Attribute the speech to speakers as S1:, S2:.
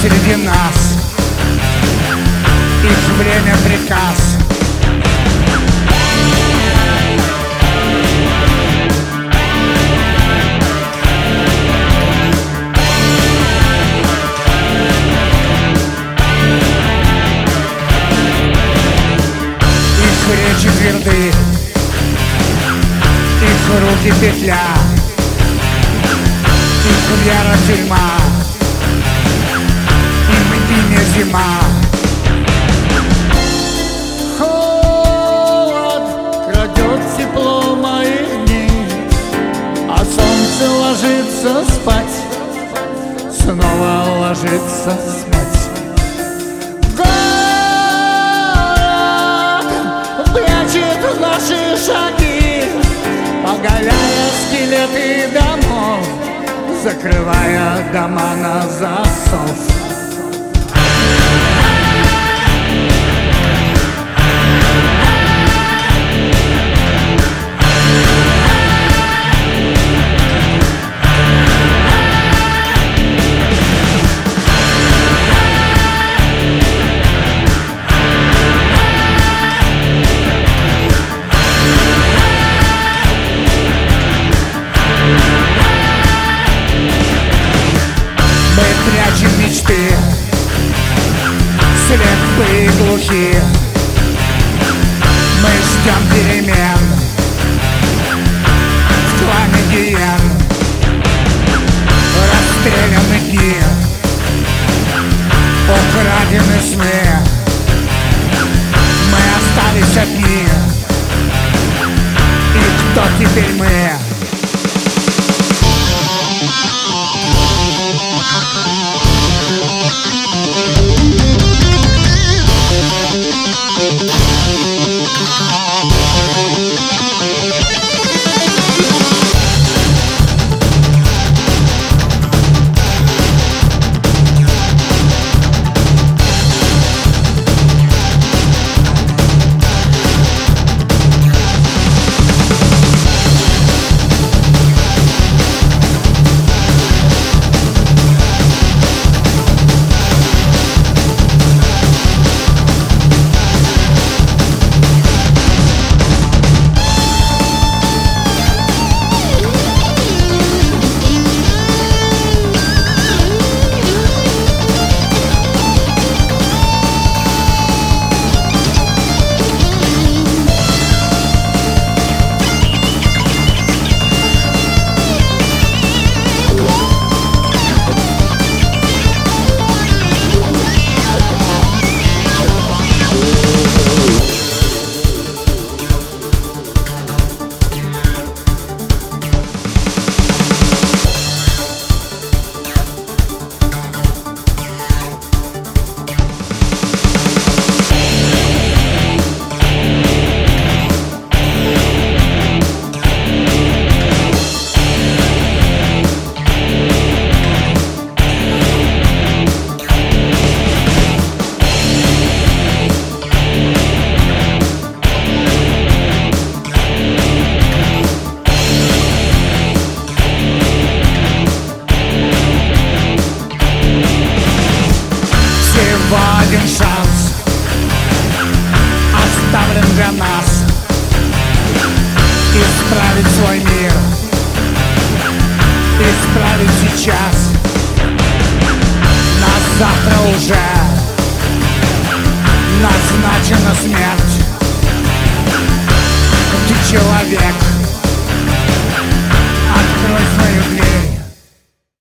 S1: среди нас, их время приказ. Их речи тверды, их руки петля, их вера тюрьма, им имя зима.
S2: Холод крадет тепло моих дней, а солнце ложится спать, снова ложится спать. Город прячет наши шаги, оголяя скелеты домов, закрывая дома на засов.
S1: Прячем мечты, слепые и глухи. Мы ждем перемен в клане гиен. Расстреляны дни, украдены сны. Мы остались одни. И кто теперь мы? Один шанс оставлен для нас исправить свой мир, исправить сейчас. Нас завтра уже назначена смерть. Ты человек,